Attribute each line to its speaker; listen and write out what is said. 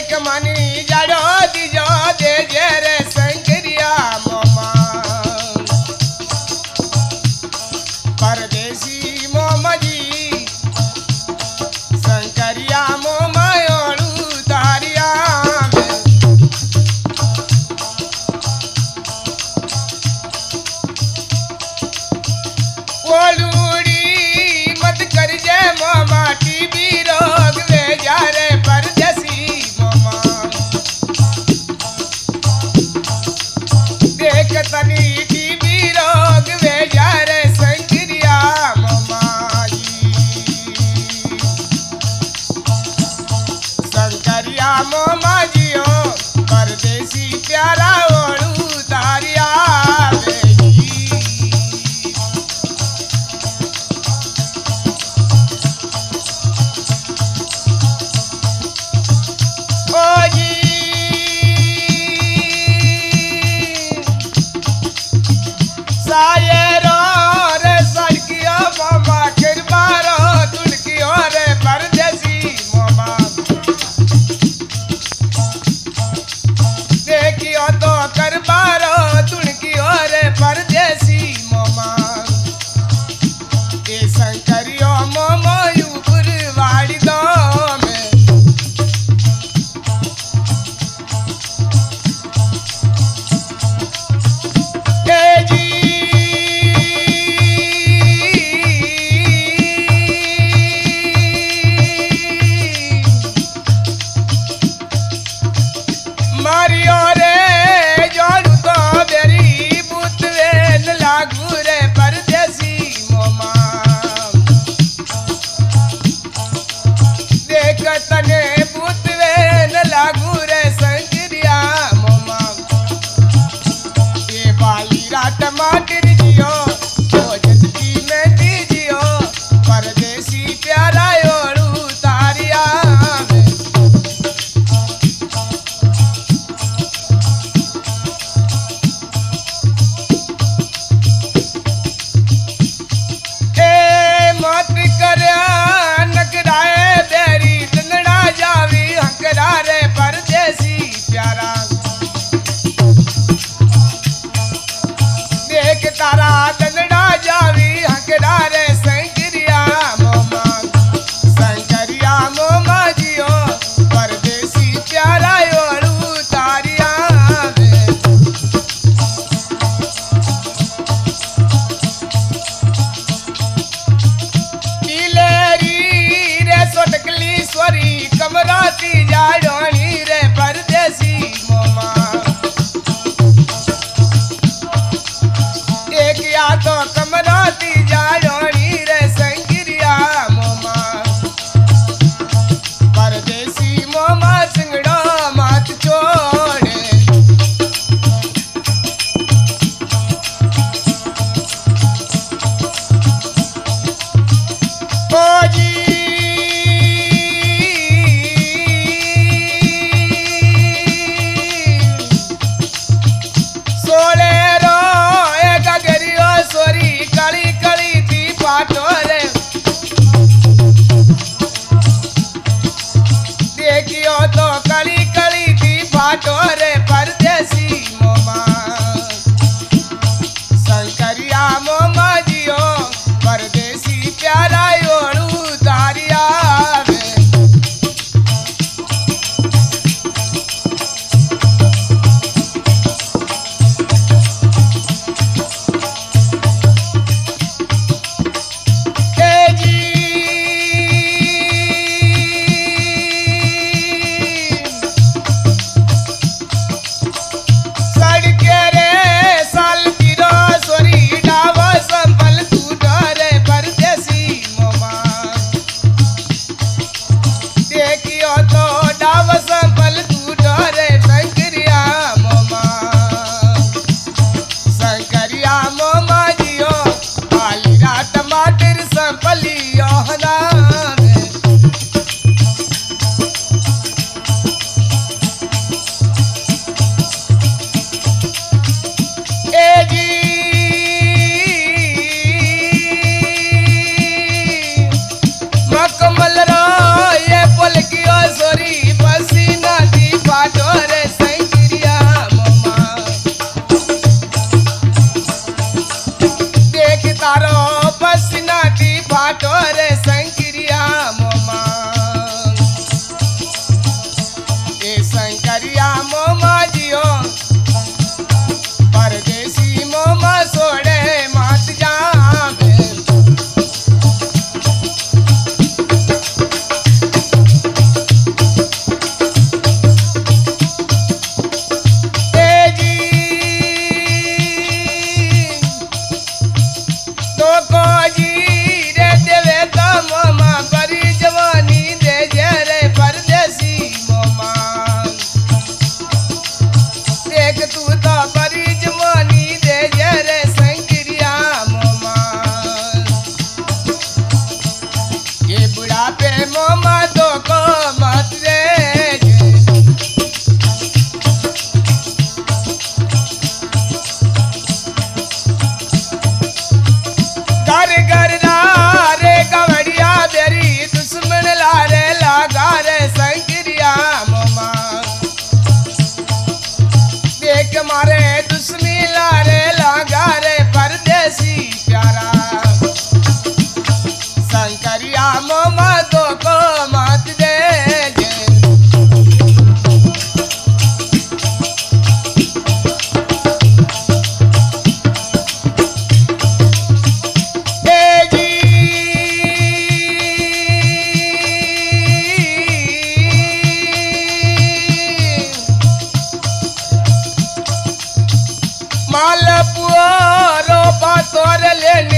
Speaker 1: एक मनी जाड़ो दीजो दे जे रे शंकरिया मोमा परदेसी मोमा जी शंकरिया मोमा ओळू तारिया ओलूड़ी मत कर जे मोमा टीबी रोग ले जा रे परदेसी मोमा देख तनी टीबी रोग ले जा रे शंकरिया मोमा जी शंकरिया मोमा जियो परदेसी प्यारा ओळू तारिया टमाटर जियो जसकी में दीजियो परदेसी प्यारा ओळू तारिया ए मत करया नकराए बेरी दंगड़ा जावी हंकरा रे परदेसी प्यारा तारा दंगड़ा जावी हंकरा रे शंकरिया मोमा शंकरिया मोमा जियो परदेसी प्यारा ओळू तारिया इलेरी रे सोटकली स्वरी कमराती जाड़ोनी रे परदेसी मोमा या तो कमराती जाड़ोनी रे शंकरिया मोमा परदेसी मोमा सिंगड़ो मत छोड़े ओ जी सोले कली कली थी पाटोरे देखियो तो कली कली थी पाटोरे परदेसी मोमा शंकरिया मोमा जियो परदेसी प्यारा ओळू तारिया सोर लेने